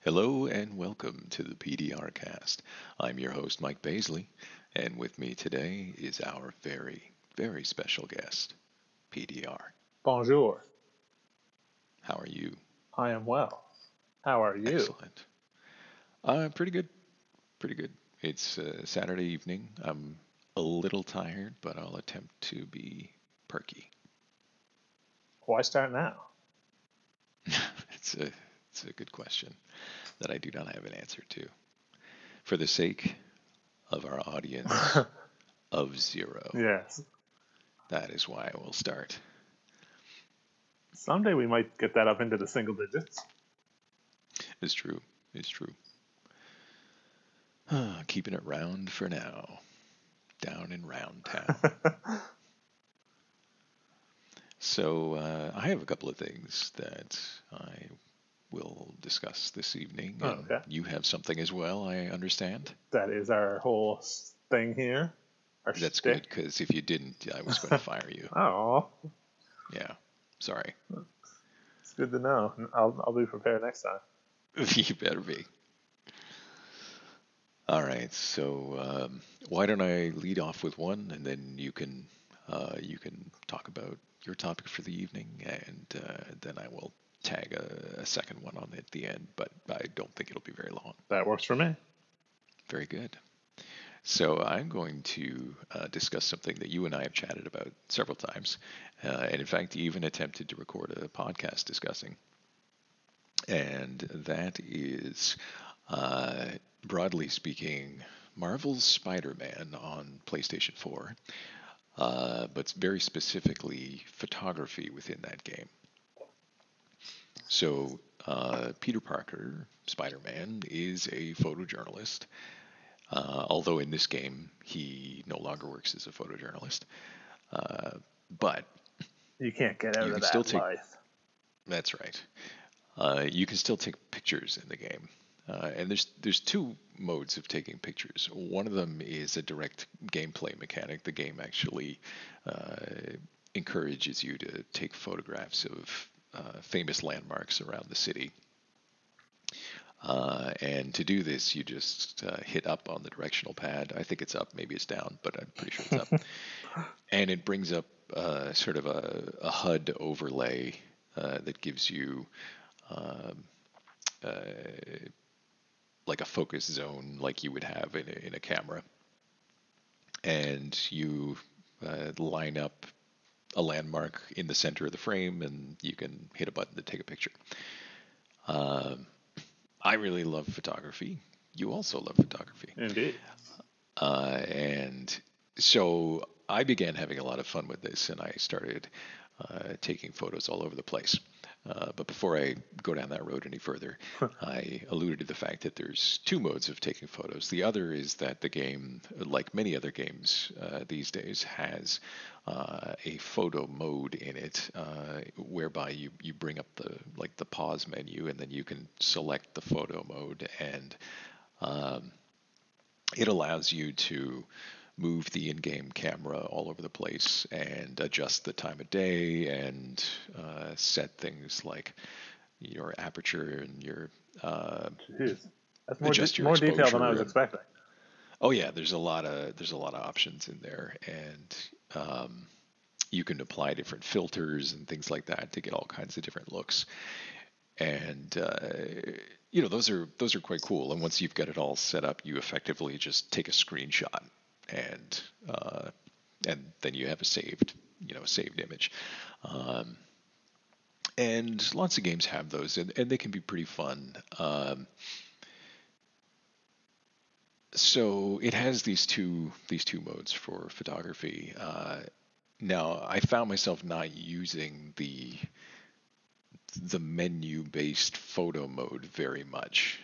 Hello and welcome to the PDR cast. I'm your host, Mike Baisley, and with me today is our very, very special guest, PDR. Bonjour. How are you? I am well. How are you? Excellent. Pretty good, pretty good. It's Saturday evening. I'm a little tired, but I'll attempt to be perky. Why start now? it's a, it's a good question that I do not have an answer to. For the sake of our audience of zero, Yes. that is why I will start. Someday we might get that up into the single digits. It's true. It's true. Keeping it round for now. Down in Round Town. So I have a couple of things that I will discuss this evening, and Okay. you have something as well, I understand. That is our whole thing here. Our That's shtick. good, because if you didn't, I was going to fire you. Oh, Yeah, sorry. it's good to know. I'll be prepared next time. You better be. All right, so why don't I lead off with one, and then you can talk about your topic for the evening, and then I will tag a second one on at the end, but I don't think it'll be very long. That works for me. Very good. So I'm going to discuss something that you and I have chatted about several times, and in fact even attempted to record a podcast discussing, and that is, uh, broadly speaking, Marvel's Spider-Man on PlayStation 4, but very specifically photography within that game. So Peter Parker, Spider-Man, is a photojournalist, although in this game he no longer works as a photojournalist. But You can't get out you of can still that take, life. that's right. You can still take pictures in the game. And there's two modes of taking pictures. One of them is a direct gameplay mechanic. The game actually encourages you to take photographs of famous landmarks around the city. And to do this, you just hit up on the directional pad. I think it's up, maybe it's down, but I'm pretty sure it's up. And it brings up sort of a HUD overlay that gives you um, uh, like a focus zone like you would have in a camera. And you line up a landmark in the center of the frame, and you can hit a button to take a picture. Um, I really love photography. You also love photography. Indeed. And so I began having a lot of fun with this, and I started taking photos all over the place. But before I go down that road any further, I alluded to the fact that there's two modes of taking photos. The other is that the game, like many other games these days, has a photo mode in it, whereby you bring up the pause menu, and then you can select the photo mode, and um, it allows you to move the in-game camera all over the place and adjust the time of day and set things like your aperture and your Jeez. That's adjust your more detail than I exposure. was And expecting. oh yeah, there's a lot of options in there, and you can apply different filters and things like that to get all kinds of different looks. And those are quite cool. And once you've got it all set up, you effectively just take a screenshot, and uh, and then you have a saved image. Um, and lots of games have those, and they can be pretty fun. So it has these two modes for photography. Now I found myself not using the menu-based photo mode very much.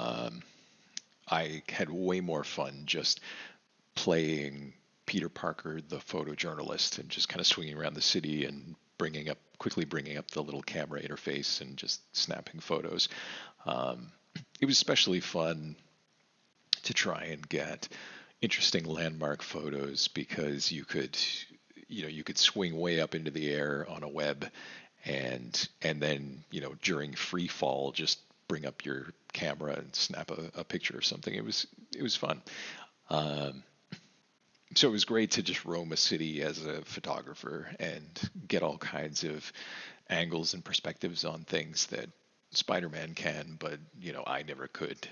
I had way more fun just playing Peter Parker, the photojournalist, and just kind of swinging around the city and quickly bringing up the little camera interface and just snapping photos. Um, it was especially fun to try and get interesting landmark photos because you could swing way up into the air on a web, and then during free fall just bring up your camera and snap a picture or something. It was fun. Um, so it was great to just roam a city as a photographer and get all kinds of angles and perspectives on things that Spider-Man can, but I never could.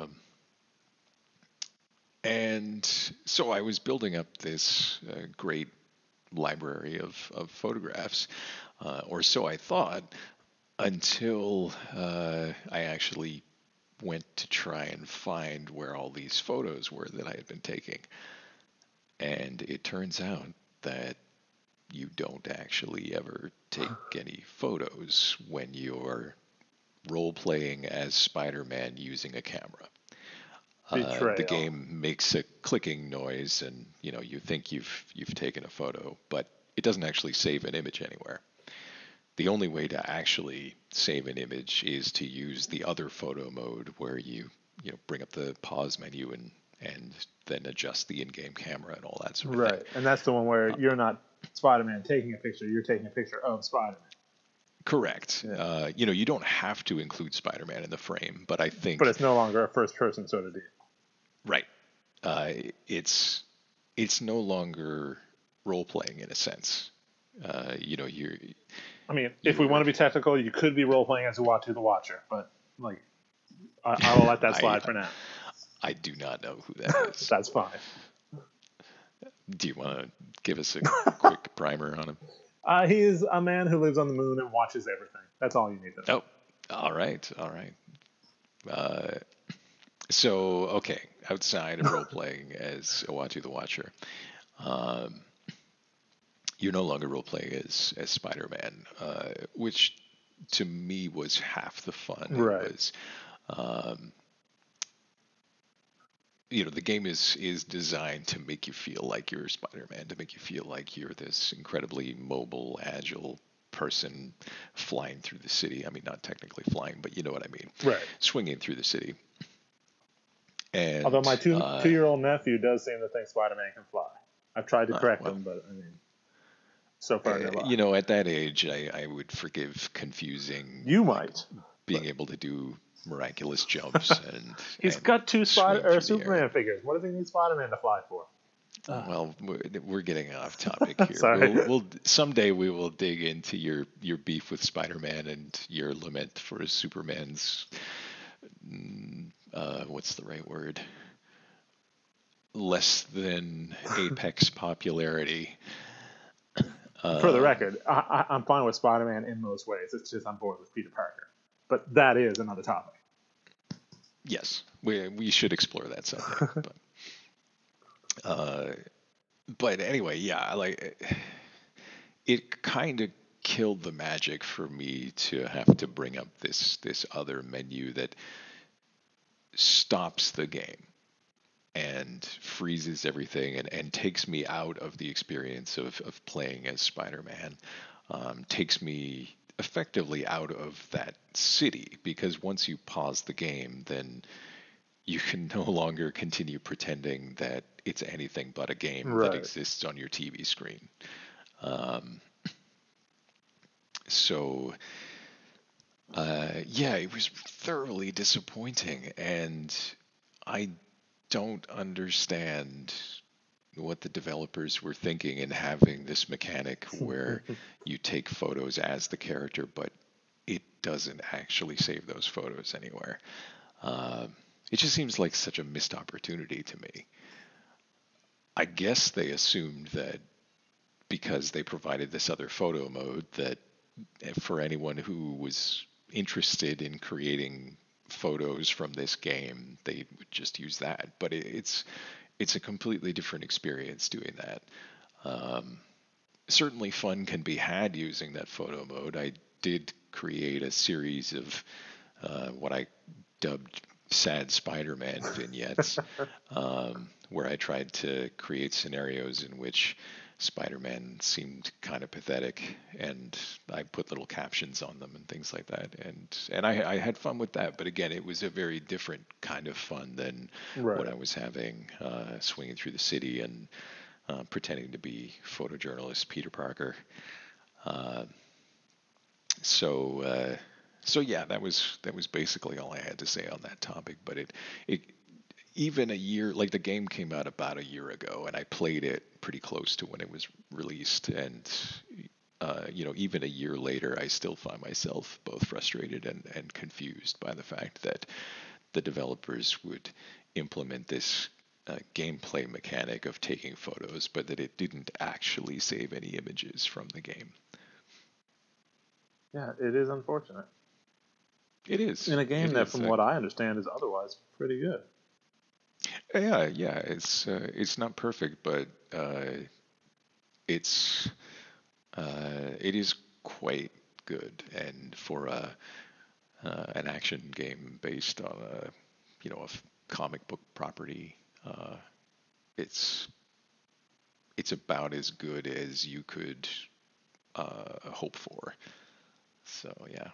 And so I was building up this great library of photographs, or so I thought, until I actually went to try and find where all these photos were that I had been taking. And it turns out that you don't actually ever take any photos when you're role playing as Spider-Man using a camera. The Betrayal. game makes a clicking noise, and you think you've taken a photo, but it doesn't actually save an image anywhere. The only way to actually save an image is to use the other photo mode, where you bring up the pause menu and then adjust the in-game camera and all that sort of thing. Right, and that's the one where you're not Spider-Man taking a picture; you're taking a picture of Spider-Man. Correct. Yeah. You don't have to include Spider-Man in the frame, but I think. But it's no longer a first-person sort of deal. Right. It's no longer role playing in a sense. You're. I mean, if we want to be technical, you could be role-playing as Uatu the Watcher, but I will let that slide for now. I do not know who that is. That's fine. Do you want to give us a quick primer on him? He's a man who lives on the moon and watches everything. That's all you need to know. Oh, all right. So, okay, outside of role-playing as Uatu the Watcher, you're no longer role-playing as Spider-Man, which to me was half the fun. Right. It was, the game is designed to make you feel like you're Spider-Man, to make you feel like you're this incredibly mobile, agile person flying through the city. I mean, not technically flying, but you know what I mean. Right. Swinging through the city. And, although my two-year-old nephew does seem to think Spider-Man can fly. I've tried to correct him, but I mean, so far no luck. At that age, I would forgive confusing. You might. Being able to do miraculous jumps and he's got two Superman figures. What does he need Spider-Man to fly for? Well, we're getting off topic here. Sorry. We'll someday we will dig into your beef with Spider-Man and your lament for Superman's what's the right word? Less than apex popularity. For the record, I'm fine with Spider-Man in most ways. It's just I'm bored with Peter Parker. But that is another topic. Yes, we should explore that someday. But anyway, yeah, it kind of killed the magic for me to have to bring up this other menu that stops the game and freezes everything and takes me out of the experience of playing as Spider-Man, takes me effectively out of that city, because once you pause the game, then you can no longer continue pretending that it's anything but a game right. that exists on your TV screen. It was thoroughly disappointing, and I don't understand what the developers were thinking in having this mechanic where you take photos as the character, but it doesn't actually save those photos anywhere. It just seems like such a missed opportunity to me. I guess they assumed that because they provided this other photo mode, that for anyone who was interested in creating photos from this game, they would just use that. But it's a completely different experience doing that. Certainly fun can be had using that photo mode. I did create a series of what I dubbed Sad Spider-Man vignettes, where I tried to create scenarios in which Spider-Man seemed kind of pathetic, and I put little captions on them and things like that. And I had fun with that, but again, it was a very different kind of fun than what I was having swinging through the city and pretending to be photojournalist Peter Parker. So So yeah, that was basically all I had to say on that topic. But it even a year, like the game came out about a year ago, and I played it pretty close to when it was released, and even a year later, I still find myself both frustrated and confused by the fact that the developers would implement this gameplay mechanic of taking photos, but that it didn't actually save any images from the game. Yeah, it is unfortunate. It is. In a game It that, is. from what I understand, is otherwise pretty good. Yeah. It's not perfect, but it's it is quite good, and for an action game based on a comic book property, it's it's about as good as you could hope for. So yeah.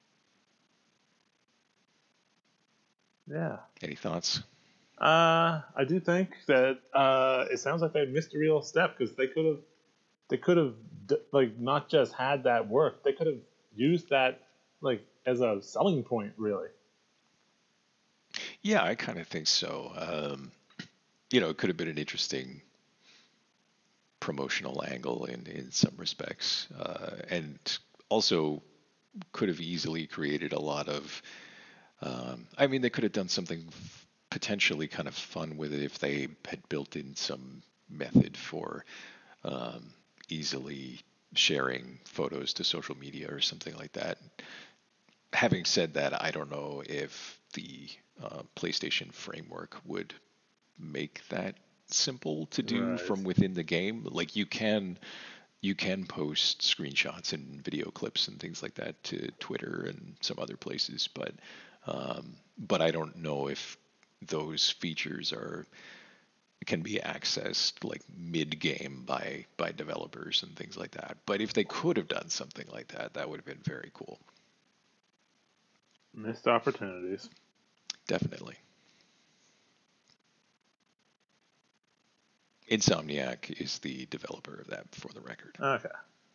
Yeah. Any thoughts? I do think that it sounds like they missed a real step because they could have like not just had that work, they could have used that like as a selling point, really. Yeah, I kind of think so. It could have been an interesting promotional angle in some respects, and also could have easily created a lot of. I mean, they could have done something potentially kind of fun with it if they had built in some method for easily sharing photos to social media or something like that. Having said that, I don't know if the PlayStation framework would make that simple to do Right. from within the game. Like you can post screenshots and video clips and things like that to Twitter and some other places, but I don't know if those features are can be accessed like mid-game by developers and things like that. But if they could have done something like that, that would have been very cool. Missed opportunities. Definitely. Insomniac is the developer of that, for the record. Okay.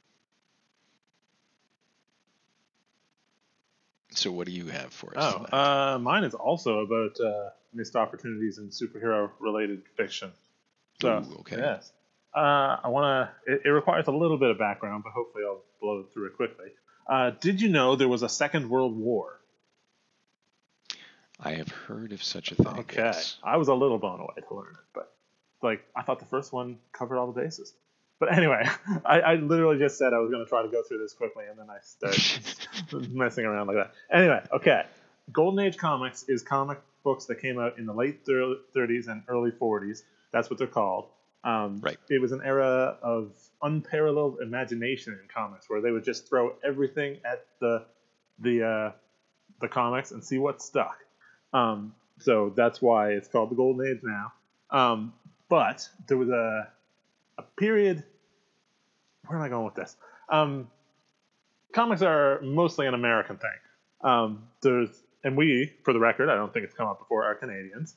So what do you have for us tonight? Mine is also about missed opportunities in superhero-related fiction. So, Ooh, okay. yes. I want to. It requires a little bit of background, but hopefully I'll blow through it quickly. Did you know there was a Second World War? I have heard of such a thing. Okay. Yes. I was a little blown away to learn it, but I thought the first one covered all the bases. But anyway, I literally just said I was going to try to go through this quickly, and then I started messing around like that. Anyway, okay. Golden Age comics is comic books that came out in the late 30s and early 40s. That's what they're called. Right. It was an era of unparalleled imagination in comics, where they would just throw everything at the comics and see what stuck. So that's why it's called the Golden Age now. But there was a period. Where am I going with this? Comics are mostly an American thing. And we, for the record, I don't think it's come up before, are Canadians.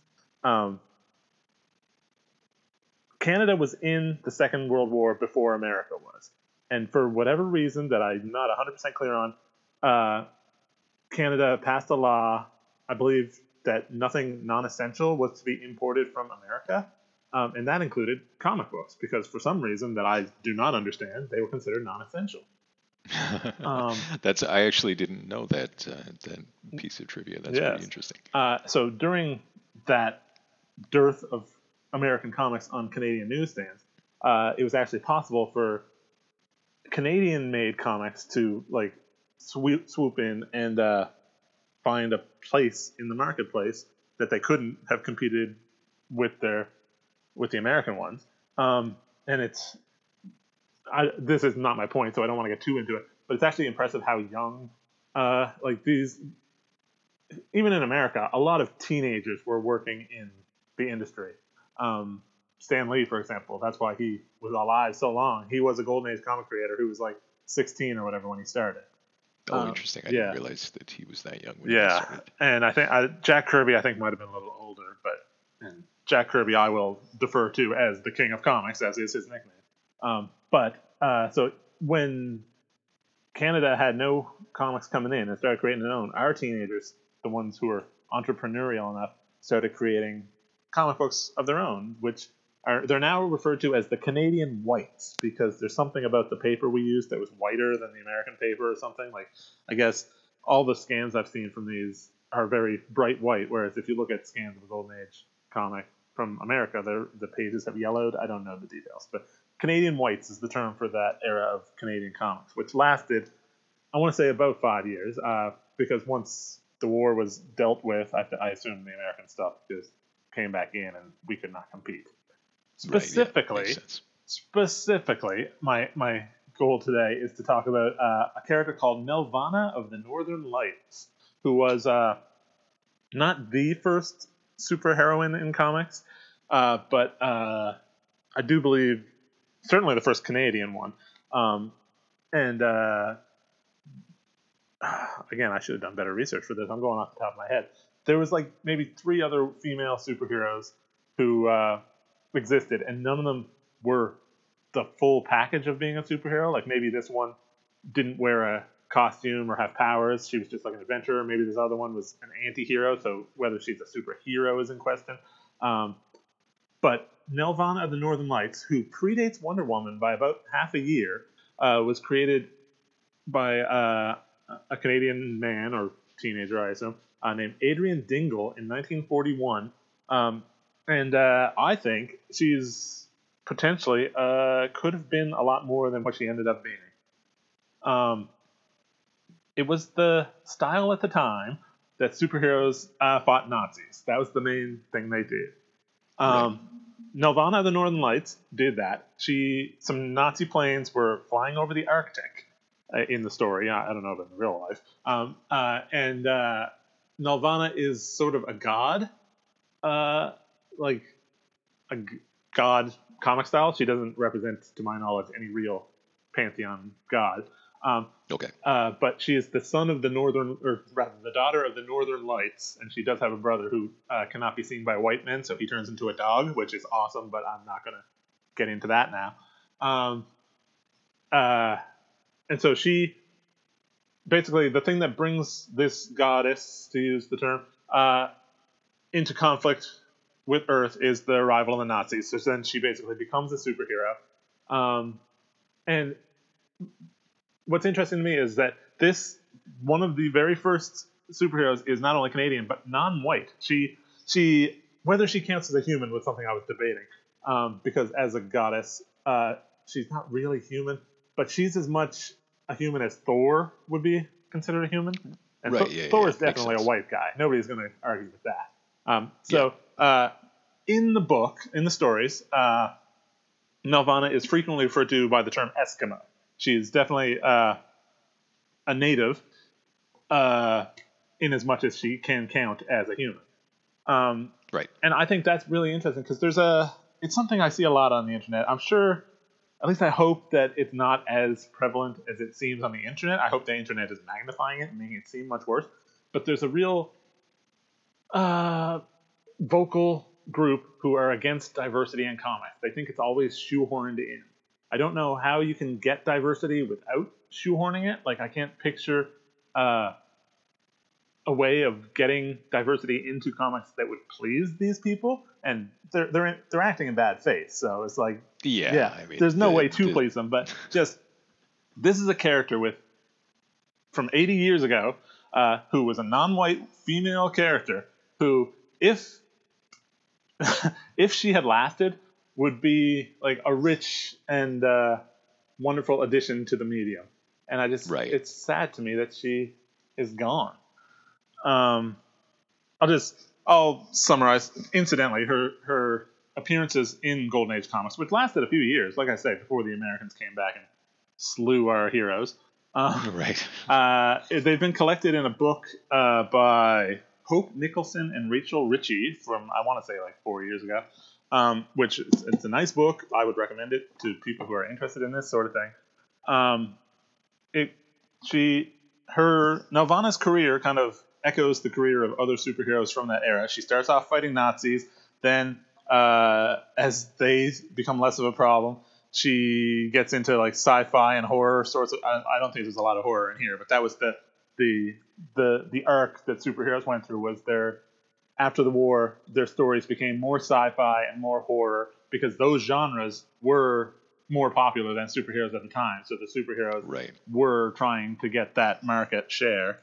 Canada was in the Second World War before America was. And for whatever reason that I'm not 100% clear on, Canada passed a law, I believe, that nothing non-essential was to be imported from America. And that included comic books, because for some reason that I do not understand, they were considered non-essential. I actually didn't know that piece of trivia. That's pretty interesting. So during that dearth of American comics on Canadian newsstands, it was actually possible for Canadian-made comics to swoop in and find a place in the marketplace that they couldn't have competed with the American ones. And this is not my point, so I don't want to get too into it. But it's actually impressive how young, these, even in America, a lot of teenagers were working in the industry. Stan Lee, for example, that's why he was alive so long. He was a Golden Age comic creator who was 16 or whatever when he started. Oh, interesting. I didn't realize that he was that young when he started. And I think Jack Kirby, might have been a little older, and Jack Kirby I will defer to as the king of comics, as is his nickname. So when Canada had no comics coming in and started creating their own. Our teenagers, the ones who were entrepreneurial enough, started creating comic books of their own, which they're now referred to as the Canadian whites because there's something about the paper we used that was whiter than the American paper or something. Like, I guess all the scans I've seen from these are very bright white, whereas if you look at scans of a Golden Age comic from America, the pages have yellowed. I don't know the details, but Canadian whites is the term for that era of Canadian comics, which lasted, I want to say, about 5 years, because once the war was dealt with, I assume the American stuff just came back in and we could not compete. Specifically, my goal today is to talk about a character called Nelvana of the Northern Lights, who was not the first superheroine in comics, but I do believe certainly the first Canadian one. And again, I should have done better research for this. I'm going off the top of my head. There was like maybe 3 other female superheroes who existed, and none of them were the full package of being a superhero. Like maybe this one didn't wear a costume or have powers. She was just like an adventurer. Maybe this other one was an anti-hero, so whether she's a superhero is in question. But Nelvana of the Northern Lights, who predates Wonder Woman by about half a year, was created by a Canadian man or teenager, I assume, named Adrian Dingle in 1941. And I think she's potentially could have been a lot more than what she ended up being. It was the style at the time that superheroes fought Nazis. That was the main thing they did. Right. Nelvana of the Northern Lights did that. Some Nazi planes were flying over the Arctic in the story. I don't know about in real life. And Nelvana is sort of a god, like a god comic style. She doesn't represent, to my knowledge, any real pantheon god. Okay. But she is the son of the daughter of the Northern Lights, and she does have a brother who cannot be seen by white men, so he turns into a dog, which is awesome, but I'm not going to get into that now. And so she, basically, the thing that brings this goddess, to use the term, into conflict with Earth is the arrival of the Nazis. So then she basically becomes a superhero. And what's interesting to me is that one of the very first superheroes is not only Canadian, but non-white. She whether she counts as a human was something I was debating, because as a goddess, she's not really human, but she's as much a human as Thor would be considered a human. And right, Thor is definitely a white guy. Nobody's going to argue with that. In the book, in the stories, Nelvana is frequently referred to by the term Eskimo. She's definitely a native, in as much as she can count as a human. Right. And I think that's really interesting because it's something I see a lot on the internet. I'm sure, at least I hope that it's not as prevalent as it seems on the internet. I hope the internet is magnifying it and making it seem much worse. But there's a real vocal group who are against diversity in comics. They think it's always shoehorned in. I don't know how you can get diversity without shoehorning it. Like, I can't picture a way of getting diversity into comics that would please these people, and they're acting in bad faith. So it's like, I mean, there's no way to please them. But just, this is a character from 80 years ago, who was a non-white female character who, if she had lasted, would be like a rich and wonderful addition to the medium. And it's sad to me that she is gone. I'll summarize. Incidentally, her appearances in Golden Age comics, which lasted a few years, like I say, before the Americans came back and slew our heroes. They've been collected in a book by Hope Nicholson and Rachel Ritchie from, I want to say, like 4 years ago. Which it's a nice book. I would recommend it to people who are interested in this sort of thing. Nelvana's career kind of echoes the career of other superheroes from that era. She starts off fighting Nazis, then as they become less of a problem, she gets into like sci-fi and horror sorts of. I don't think there's a lot of horror in here, but that was the arc that superheroes went through. Was their after the war, their stories became more sci-fi and more horror because those genres were more popular than superheroes at the time. So the superheroes were trying to get that market share.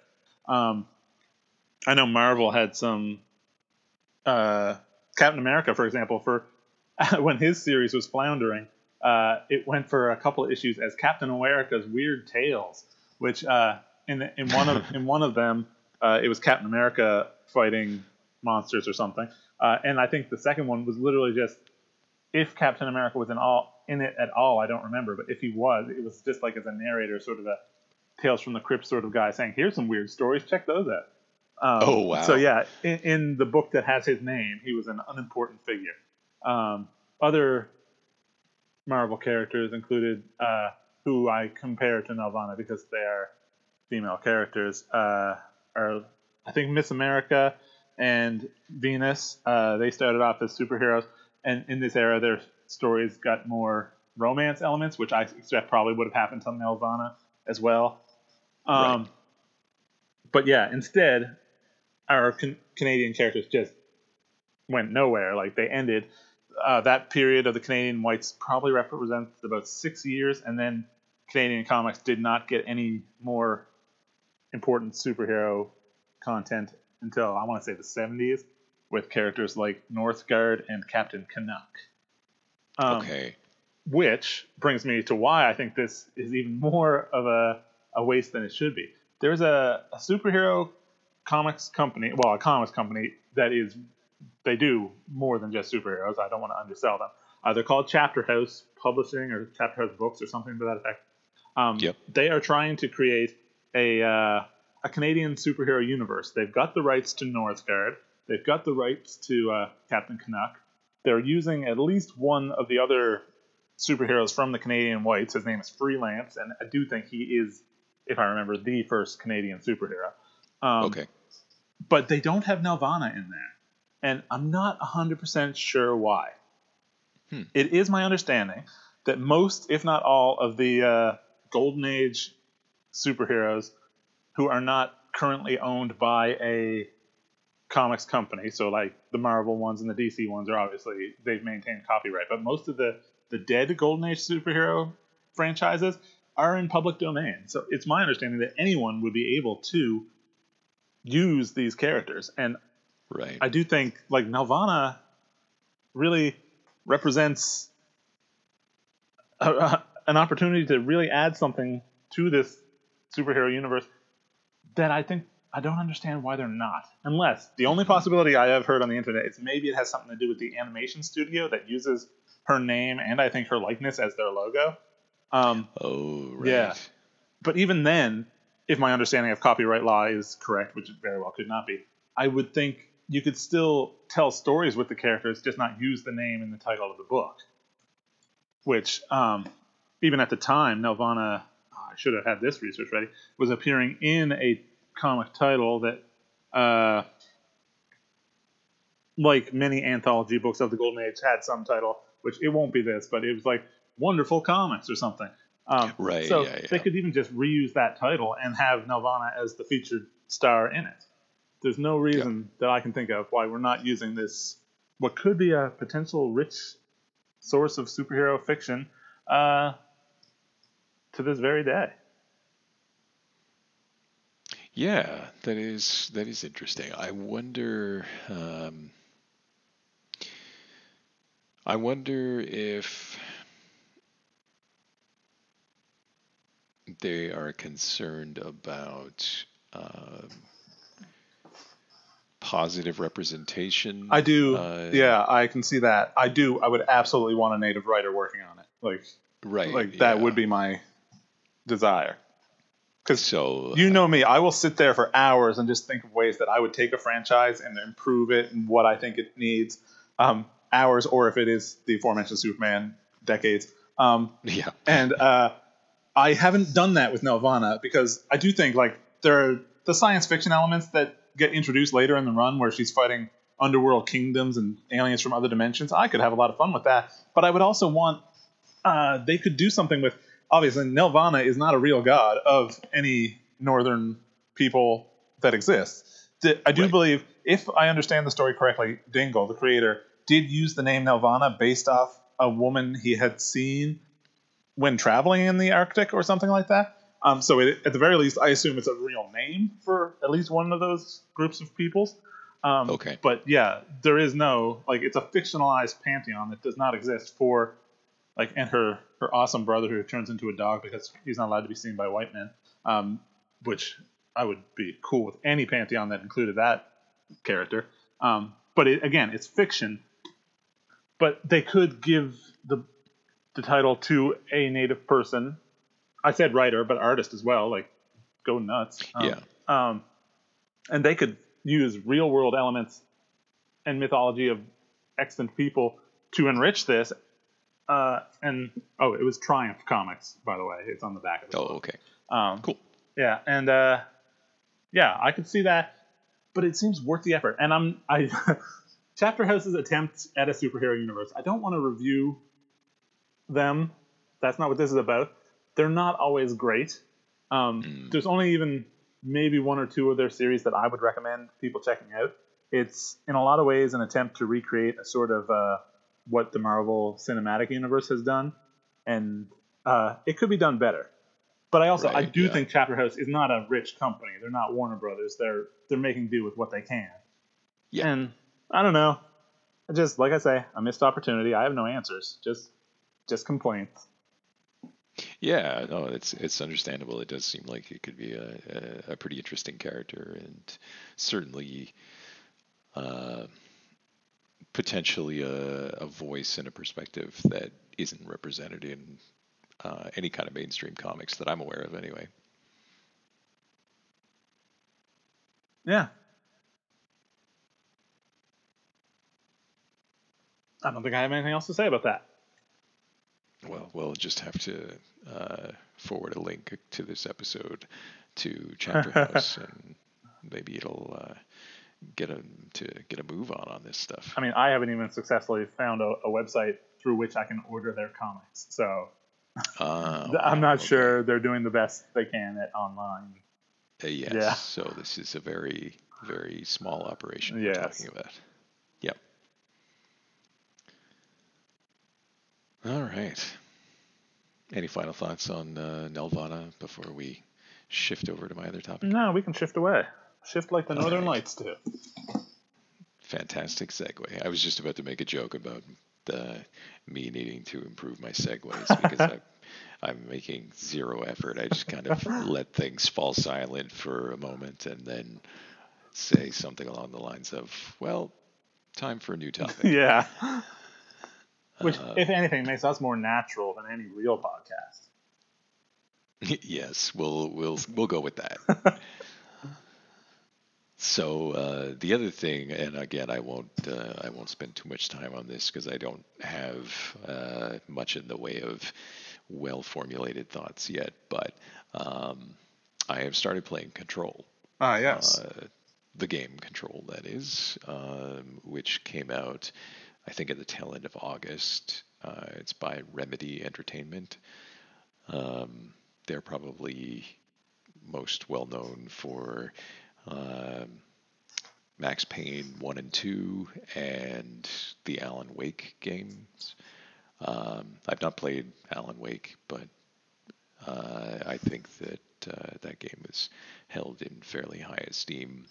I know Marvel had some Captain America, for example, for when his series was floundering, it went for a couple of issues as Captain America's Weird Tales, which in one of them it was Captain America fighting monsters or something, and I think the second one was literally just if Captain America was in it at all. I don't remember, but if he was, it was just like as a narrator, sort of a Tales from the Crypt sort of guy saying, "Here's some weird stories. Check those out." Oh wow! So yeah, in the book that has his name, he was an unimportant figure. Other Marvel characters included who I compare to Nelvana because they are female characters. Are I think Miss America and Venus. They started off as superheroes, and in this era, their stories got more romance elements, which I expect probably would have happened to Nelvana as well. But yeah, instead, our Canadian characters just went nowhere. Like they ended. That period of the Canadian whites probably represents about 6 years, and then Canadian comics did not get any more important superhero content until I want to say the 70s, with characters like Northgard and Captain Canuck. Okay. Which brings me to why I think this is even more of a waste than it should be. There's a superhero comics company, well, a comics company that is, they do more than just superheroes. I don't want to undersell them. They're called Chapter House Publishing or Chapter House Books or something to that effect. They are trying to create a Canadian superhero universe. They've got the rights to Northgard. They've got the rights to Captain Canuck. They're using at least one of the other superheroes from the Canadian whites. His name is Freelance, and I do think he is, if I remember, the first Canadian superhero. Okay. But they don't have Nelvana in there, and I'm not 100% sure why. It is my understanding that most, if not all, of the Golden Age superheroes who are not currently owned by a comics company, so like the Marvel ones and the DC ones are obviously, they've maintained copyright, but most of the dead Golden Age superhero franchises are in public domain. So it's my understanding that anyone would be able to use these characters. And I do think like Nelvana really represents an opportunity to really add something to this superhero universe that I don't understand why they're not. Unless the only possibility I have heard on the internet is maybe it has something to do with the animation studio that uses her name and I think her likeness as their logo. Yeah. But even then, if my understanding of copyright law is correct, which it very well could not be, I would think you could still tell stories with the characters, just not use the name in the title of the book. Which, even at the time, Nelvana, I should have had this research ready, was appearing in a comic title that, like many anthology books of the Golden Age, had some title, which it won't be this, but it was like Wonderful Comics or something. So they could even just reuse that title and have Nelvana as the featured star in it. There's no reason that I can think of why we're not using this, what could be a potential rich source of superhero fiction, to this very day. Yeah, that is interesting. I wonder if they are concerned about positive representation. I do. Yeah, I can see that. I do. I would absolutely want a native writer working on it. That would be my desire. Because you know me, I will sit there for hours and just think of ways that I would take a franchise and improve it and what I think it needs. Hours, or if it is the aforementioned Superman, decades. And I haven't done that with Nelvana because I do think like there are the science fiction elements that get introduced later in the run where she's fighting underworld kingdoms and aliens from other dimensions. I could have a lot of fun with that, but I would also want They could do something with. Obviously, Nelvana is not a real god of any northern people that exists. I do believe, if I understand the story correctly, Dingle, the creator, did use the name Nelvana based off a woman he had seen when traveling in the Arctic or something like that. So at the very least, I assume it's a real name for at least one of those groups of peoples. Okay. But yeah, there is no, like, it's a fictionalized pantheon that does not exist for, like, and her awesome brother who turns into a dog because he's not allowed to be seen by white men, which I would be cool with any pantheon that included that character. But again, it's fiction. But they could give the title to a native person. I said writer, but artist as well. Like, go nuts. And they could use real world elements and mythology of extant people to enrich this. It was Triumph Comics, by the way. It's on the back of it. Oh, okay. Cool. Yeah, and I could see that, but it seems worth the effort. And Chapter House's attempt at a superhero universe, I don't want to review them. That's not what this is about. They're not always great. There's only even maybe one or two of their series that I would recommend people checking out. It's in a lot of ways an attempt to recreate a sort of what the Marvel Cinematic Universe has done, and it could be done better. But I do think Chapter House is not a rich company. They're not Warner Brothers. They're making do with what they can. Yeah. And I don't know. Just like I say, a missed opportunity. I have no answers. Just complaints. Yeah, no, it's understandable. It does seem like it could be a pretty interesting character, and certainly potentially a voice and a perspective that isn't represented in any kind of mainstream comics that I'm aware of, anyway. Yeah. I don't think I have anything else to say about that. Well, we'll just have to forward a link to this episode to Chapter House, and maybe it'll get a move on this stuff. I mean, I haven't even successfully found a website through which I can order their comics, so I'm not sure they're doing the best they can at online. Yes. Yeah. So this is a very, very small operation we're talking about. Yep. All right. Any final thoughts on Nelvana before we shift over to my other topic? No, we can shift away. Shift like the Northern Lights do. Fantastic segue. I was just about to make a joke about me needing to improve my segues because I'm making zero effort. I just kind of let things fall silent for a moment and then say something along the lines of, well, time for a new topic. Yeah. Which, if anything, makes us more natural than any real podcast. Yes, we'll go with that. So the other thing, and again, I won't spend too much time on this because I don't have much in the way of well-formulated thoughts yet. But I have started playing Control. Yes. The game Control, that is, which came out, I think, at the tail end of August. It's by Remedy Entertainment. They're probably most well known for Max Payne 1 and 2 and the Alan Wake games. I've not played Alan Wake, but I think that that game is held in fairly high esteem.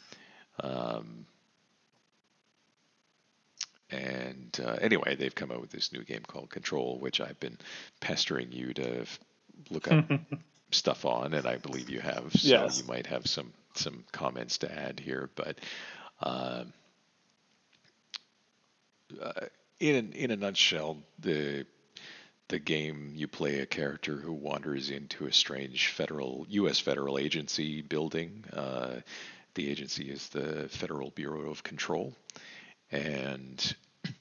Anyway, they've come out with this new game called Control, which I've been pestering you to look up stuff on, and I believe you have. So yes. You might have some comments to add here, but in a nutshell, the game, you play a character who wanders into a strange U.S. federal agency building. The agency is the Federal Bureau of Control, and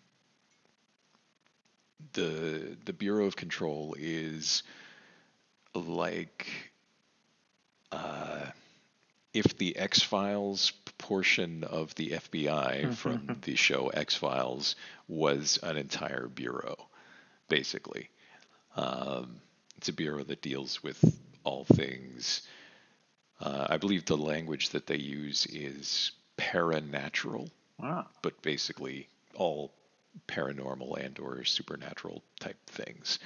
the Bureau of Control is like if the X-Files portion of the FBI from the show X-Files was an entire bureau, basically. It's a bureau that deals with all things. I believe the language that they use is paranatural, Ah, but basically all paranormal and or supernatural type things,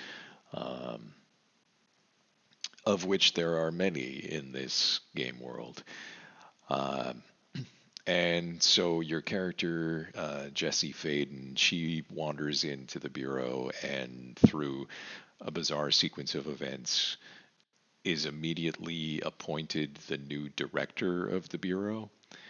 of which there are many in this game world. Um, and so your character, Jessie Faden, she wanders into the bureau and through a bizarre sequence of events is immediately appointed the new director of the bureau.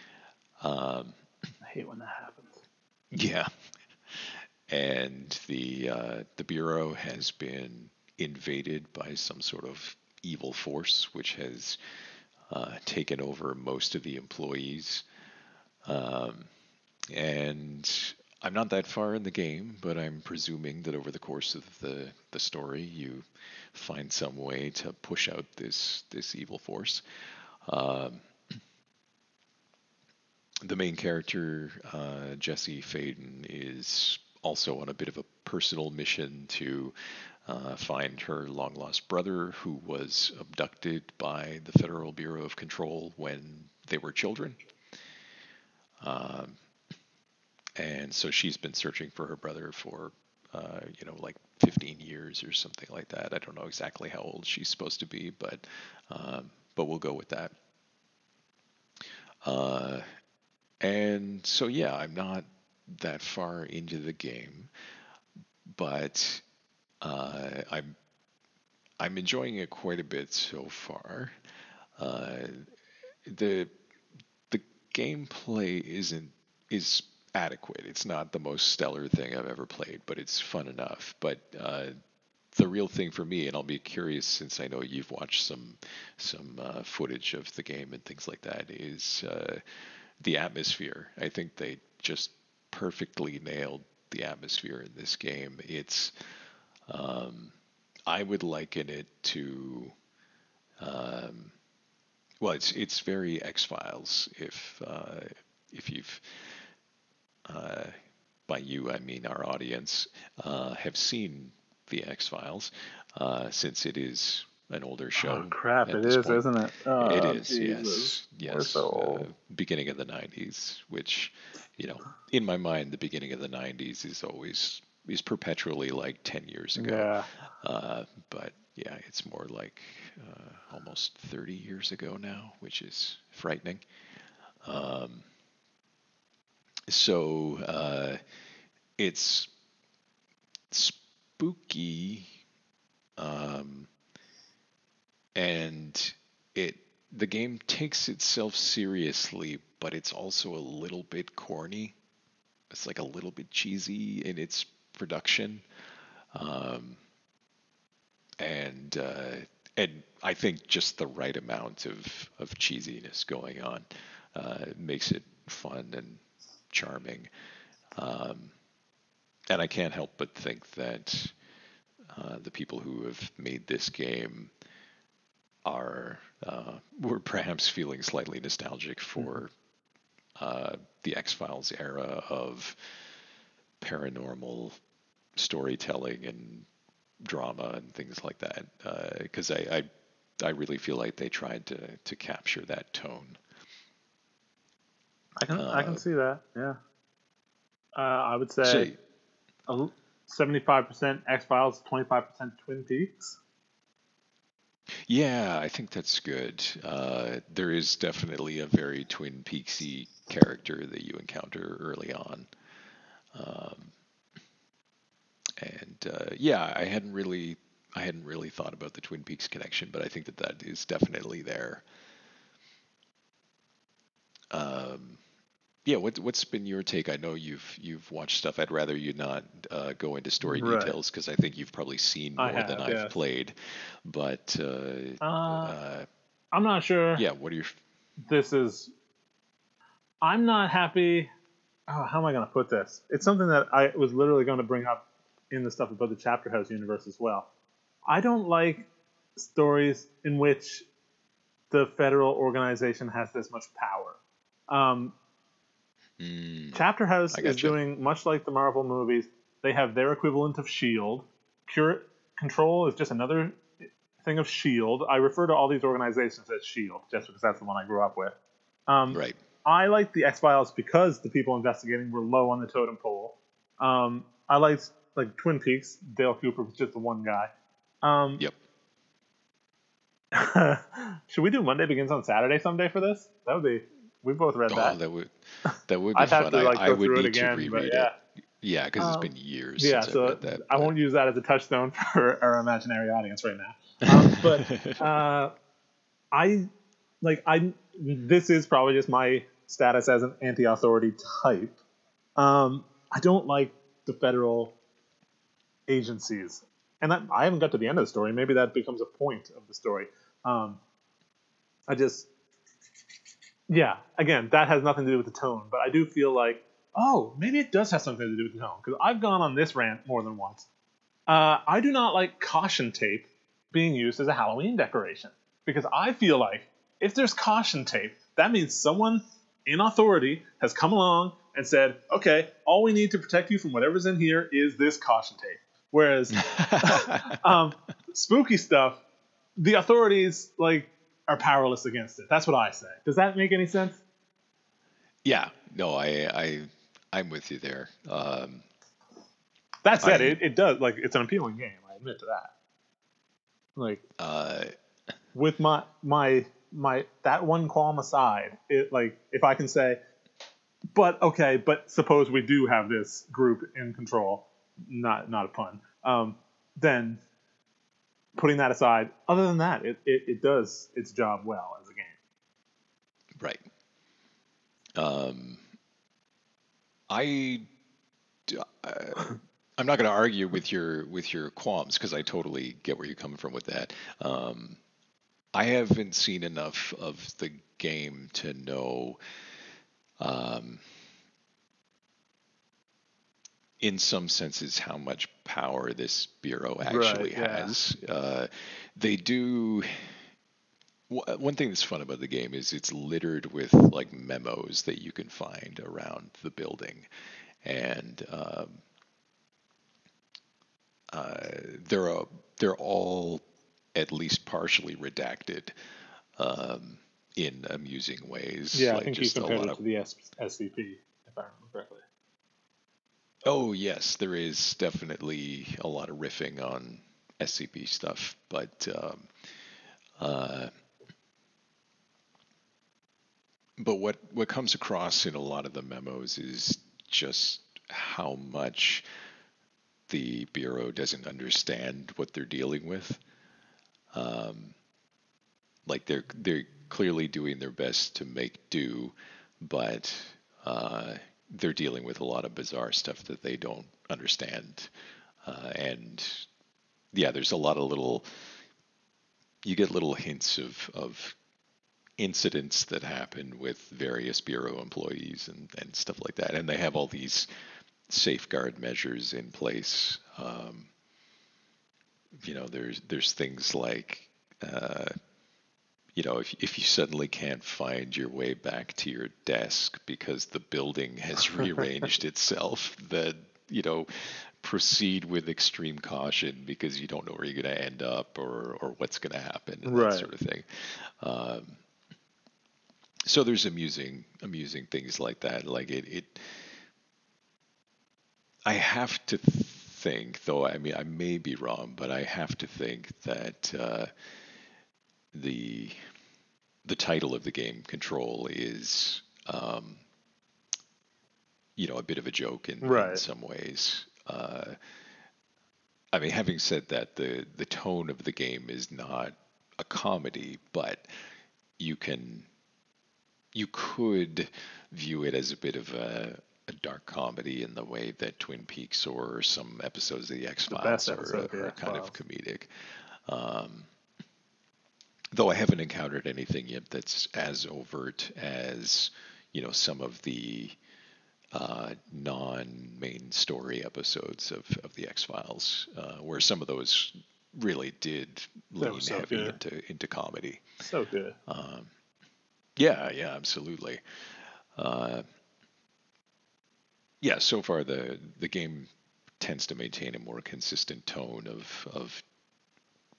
I hate when that happens. Yeah, and the bureau has been invaded by some sort of evil force, which has taken over most of the employees. And I'm not that far in the game, but I'm presuming that over the course of the story, you find some way to push out this evil force. The main character, Jessie Faden, is also on a bit of a personal mission to find her long lost brother, who was abducted by the Federal Bureau of Control when they were children. And so she's been searching for her brother for, like 15 years or something like that. I don't know exactly how old she's supposed to be, but we'll go with that. And so, yeah, I'm not that far into the game, but I'm enjoying it quite a bit so far. The the gameplay is adequate. It's not the most stellar thing I've ever played, but it's fun enough. But the real thing for me, and I'll be curious since I know you've watched some footage of the game and things like that, is the atmosphere. I think they just perfectly nailed the atmosphere in this game. It's I would liken it to well, it's very X-Files. If you've by you I mean our audience have seen the X-Files, since it is an older show Oh crap! at It this is, point. isn't it? It Oh is, Jesus, yes, we're so old. beginning of the '90s, which, in my mind, the beginning of the '90s is perpetually like 10 years ago. Yeah. But yeah, it's more like almost 30 years ago now, which is frightening. So it's spooky, and the game takes itself seriously, but it's also a little bit corny. It's like a little bit cheesy in its production, and and I think just the right amount of cheesiness going on makes it fun and charming. And I can't help but think that the people who have made this game were perhaps feeling slightly nostalgic for the X-Files era of paranormal storytelling and drama and things like that. Because I really feel like they tried to capture that tone. I can see that. Yeah. I would So say 75% X Files, 25% Twin Peaks. yeah, I think that's good. There is definitely a very Twin Peaksy character that you encounter early on. And yeah, I hadn't really thought about the Twin Peaks connection, but I think that is definitely there. Yeah, what's been your take? I know you've watched stuff. I'd rather you not go into story Right. details because I think you've probably seen I more than have, I've yes. played. But I'm not sure yeah, what are your this is. I'm not happy. Oh, how am I going to put this? It's something that I was literally going to bring up in the stuff about the Chapter House universe as well. I don't like stories in which the federal organization has this much power. Chapter House I is gotcha. doing much like the Marvel movies. They have their equivalent of Shield, Control is just another thing of Shield. I refer to all these organizations as Shield just because that's the one I grew up with. Right. I liked the X-Files because the people investigating were low on the totem pole. I liked like Twin Peaks. Dale Cooper was just the one guy. Yep. Should we do Monday Begins on Saturday someday for this? That would be. We both read that. That would be I'd have fun. to I go would through it need again, to reread but yeah. it. Yeah, because it's been years Yeah, since so I read that. I won't use that as a touchstone for our imaginary audience right now. This is probably just my status as an anti-authority type. I don't like the federal agencies, and I haven't got to the end of the story. Maybe that becomes a point of the story. Again, that has nothing to do with the tone, but I do feel like, maybe it does have something to do with the tone, because I've gone on this rant more than once. I do not like caution tape being used as a Halloween decoration, because I feel like if there's caution tape, that means someone in authority has come along and said, okay, all we need to protect you from whatever's in here is this caution tape. Whereas spooky stuff, the authorities are powerless against it. That's what I say. Does that make any sense? Yeah. No, I'm with you there. That said, it does. It's an appealing game. I admit to that. With my that one qualm aside, if I can say, but suppose we do have this group in control, not a pun. Then putting that aside, other than that, it does its job well as a game. Right. I'm not going to argue with your qualms, because I totally get where you're coming from with that. I haven't seen enough of the game to know, in some senses, how much power this bureau actually has. They do. One thing that's fun about the game is it's littered with memos that you can find around the building, and they're all at least partially redacted in amusing ways. Yeah, I think you compared it to the SCP, if I remember correctly. Oh yes, there is definitely a lot of riffing on SCP stuff, but what comes across in a lot of the memos is just how much the Bureau doesn't understand what they're dealing with. They're clearly doing their best to make do, but they're dealing with a lot of bizarre stuff that they don't understand. And yeah, there's a lot of you get little hints of incidents that happen with various Bureau employees and stuff like that. And they have all these safeguard measures in place. There's things like, if you suddenly can't find your way back to your desk because the building has rearranged itself, then, proceed with extreme caution because you don't know where you're going to end up or what's going to happen and that sort of thing. So there's amusing things like that. I have to think, though, I mean, I may be wrong, but I have to think that the title of the game, Control, is a bit of a joke in some ways. I mean, having said that, the tone of the game is not a comedy, but you could view it as a bit of a dark comedy in the way that Twin Peaks or some episodes of the X-Files are kind of comedic. Though I haven't encountered anything yet that's as overt as, some of the non-main story episodes of the X-Files, where some of those really did lean heavy into comedy. So good. Yeah, absolutely. So far the game tends to maintain a more consistent tone of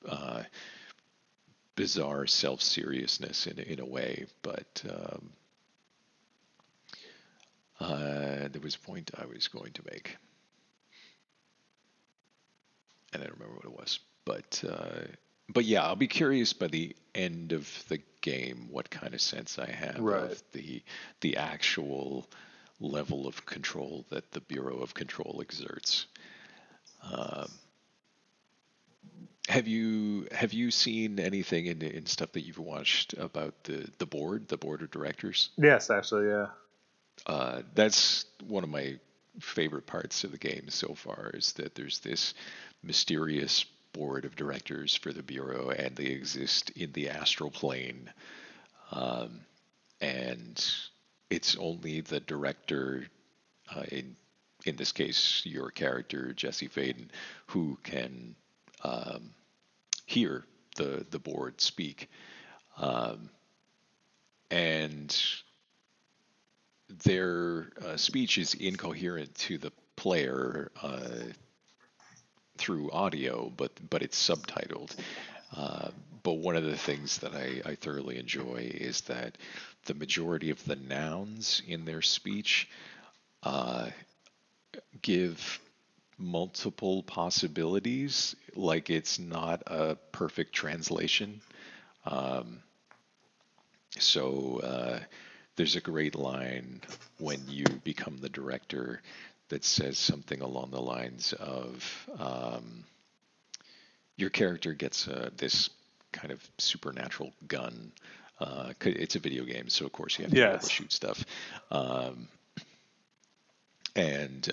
bizarre self-seriousness in a way, but there was a point I was going to make, and I don't remember what it was. But yeah, I'll be curious by the end of the game what kind of sense I have Right. of the actual level of control that the Bureau of Control exerts. Have you seen anything in stuff that you've watched about the board of directors? Yes, actually, yeah. That's one of my favorite parts of the game so far, is that there's this mysterious board of directors for the Bureau, and they exist in the astral plane. And it's only the director, in this case, your character, Jesse Faden, who can hear the board speak. And their speech is incoherent to the player through audio, but it's subtitled. But one of the things that I thoroughly enjoy is that the majority of the nouns in their speech give multiple possibilities, like it's not a perfect translation. So there's a great line when you become the director that says something along the lines of your character gets this kind of supernatural gun. It's a video game, so of course you have to be able to shoot stuff. And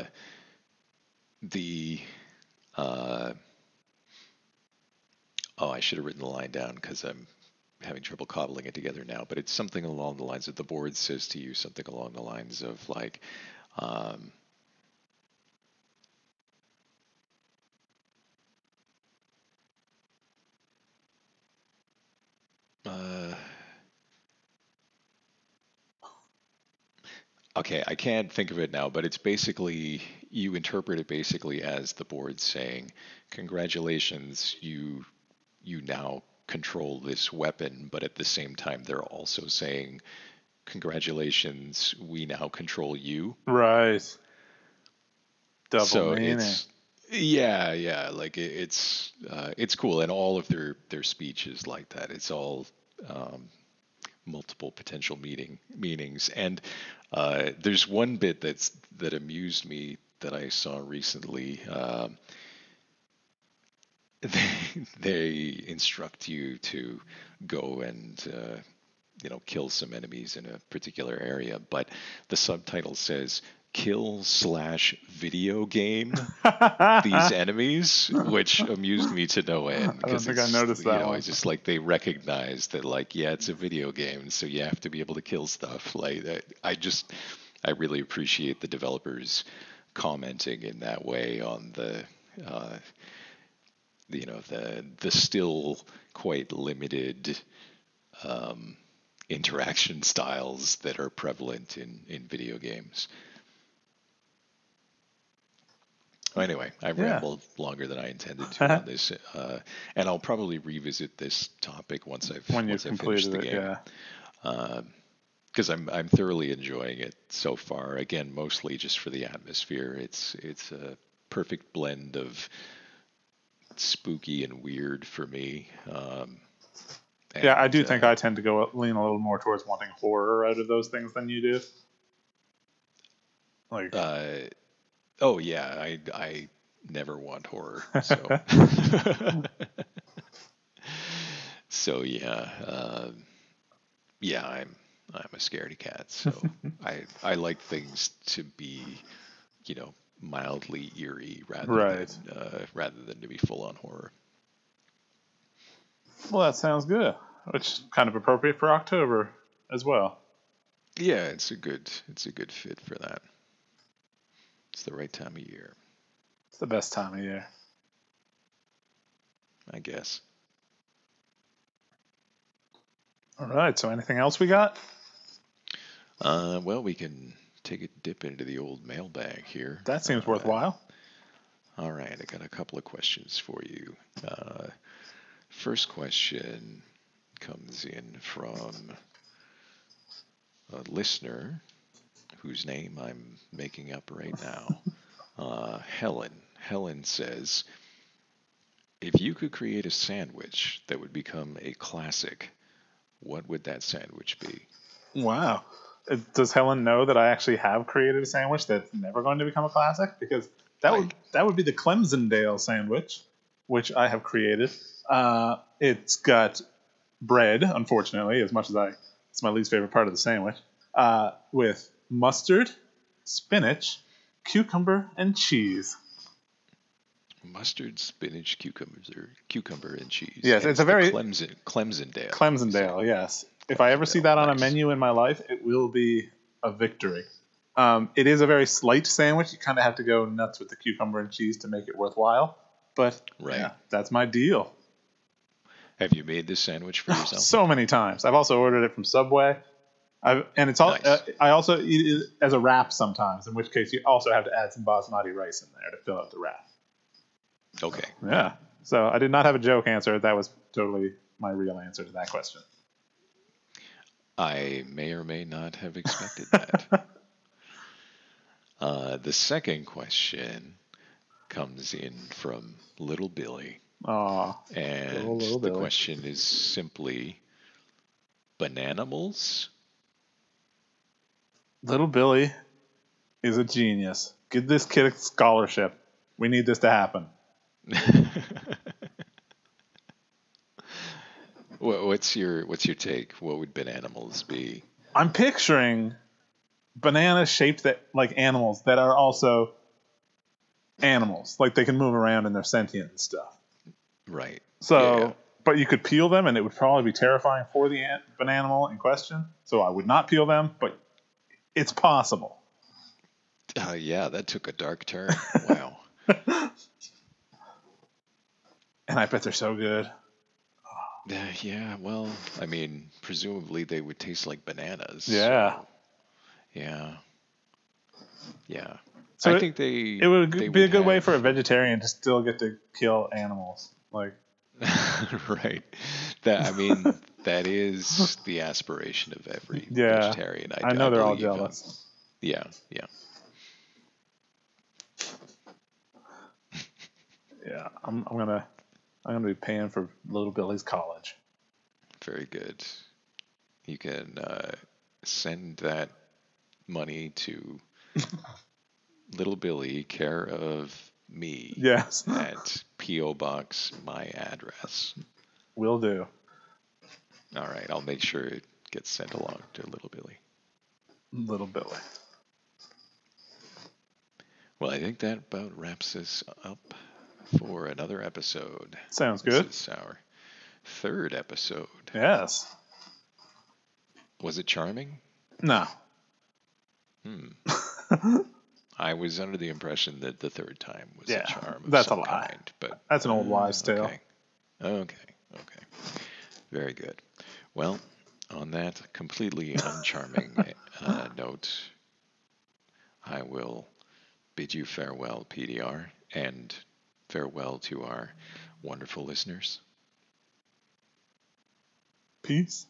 I should have written the line down because I'm having trouble cobbling it together now, but it's something along the lines of the board says to you something along the lines of like, okay, I can't think of it now, but it's basically, you interpret it basically as the board saying, congratulations, you now control this weapon, but at the same time they're also saying, congratulations, we now control you. Right. Double So meaning. Like it's cool, and all of their speech is like that. It's all multiple potential meanings, and there's one bit that amused me that I saw recently. They instruct you to go and kill some enemies in a particular area, but the subtitle says kill/video game these enemies, which amused me to no end. I don't think I noticed that one. It's just like they recognize that, like, yeah, it's a video game, so you have to be able to kill stuff. Like, I really appreciate the developers commenting in that way on the still quite limited interaction styles that are prevalent in video games. Anyway, I've rambled longer than I intended to on this, and I'll probably revisit this topic once I've finished the game. Because I'm thoroughly enjoying it so far. Again, mostly just for the atmosphere. It's a perfect blend of spooky and weird for me. I do think I tend to lean a little more towards wanting horror out of those things than you do. Like, oh yeah, I never want horror. So, so I'm a scaredy cat. So I like things to be, mildly eerie rather than to be full on horror. Well, that sounds good. Which is kind of appropriate for October as well. Yeah, it's a good fit for that. It's the right time of year. It's the best time of year, I guess. All right. So, anything else we got? Well, we can take a dip into the old mailbag here. That seems worthwhile. All right, I got a couple of questions for you. First question comes in from a listener whose name I'm making up right now. Helen. Helen says, if you could create a sandwich that would become a classic, what would that sandwich be? Wow. Does Helen know that I actually have created a sandwich that's never going to become a classic? Because that would be the Clemsondale sandwich, which I have created. It's got bread, unfortunately, as much as it's my least favorite part of the sandwich, with mustard, spinach, cucumber, and cheese. Mustard, spinach, cucumber, and cheese. Yes, and it's a very Clemsondale. Clemsondale, yes. If I ever see that on a menu in my life, it will be a victory. It is a very slight sandwich. You kind of have to go nuts with the cucumber and cheese to make it worthwhile. But yeah, that's my deal. Have you made this sandwich for yourself? So many times. I've also ordered it from Subway. I also eat it as a wrap sometimes, in which case you also have to add some basmati rice in there to fill out the wrap. Okay. Yeah. So I did not have a joke answer. That was totally my real answer to that question. I may or may not have expected that. The second question comes in from Little Billy. Aw, and the question is simply, Bananimals? Little Billy is a genius. Give this kid a scholarship. We need this to happen. What's your take? What would Bananimals be? I'm picturing bananas shaped like animals that are also animals. Like they can move around and they're sentient and stuff. Right. So, but you could peel them and it would probably be terrifying for the bananimal in question. So I would not peel them, but it's possible. Yeah, that took a dark turn. Wow. And I bet they're so good. Yeah, well, I mean, presumably they would taste like bananas. Yeah. So, yeah. So I think it would be a good way for a vegetarian to still get to kill animals. Like, right. That is the aspiration of every vegetarian. I know they're all jealous. Yeah. Yeah, I'm gonna be paying for Little Billy's college. Very good. You can send that money to Little Billy, care of me. Yes. At P.O. Box, my address. Will do. All right, I'll make sure it gets sent along to Little Billy. Little Billy. Well, I think that about wraps us up for another episode. Sounds good. This is our third episode. Yes. Was it charming? No. I was under the impression that the third time was a charm of that's some a lie. kind, but that's an old wives' tale. Okay. Very good. Well, on that completely uncharming note, I will bid you farewell, PDR, and farewell to our wonderful listeners. Peace.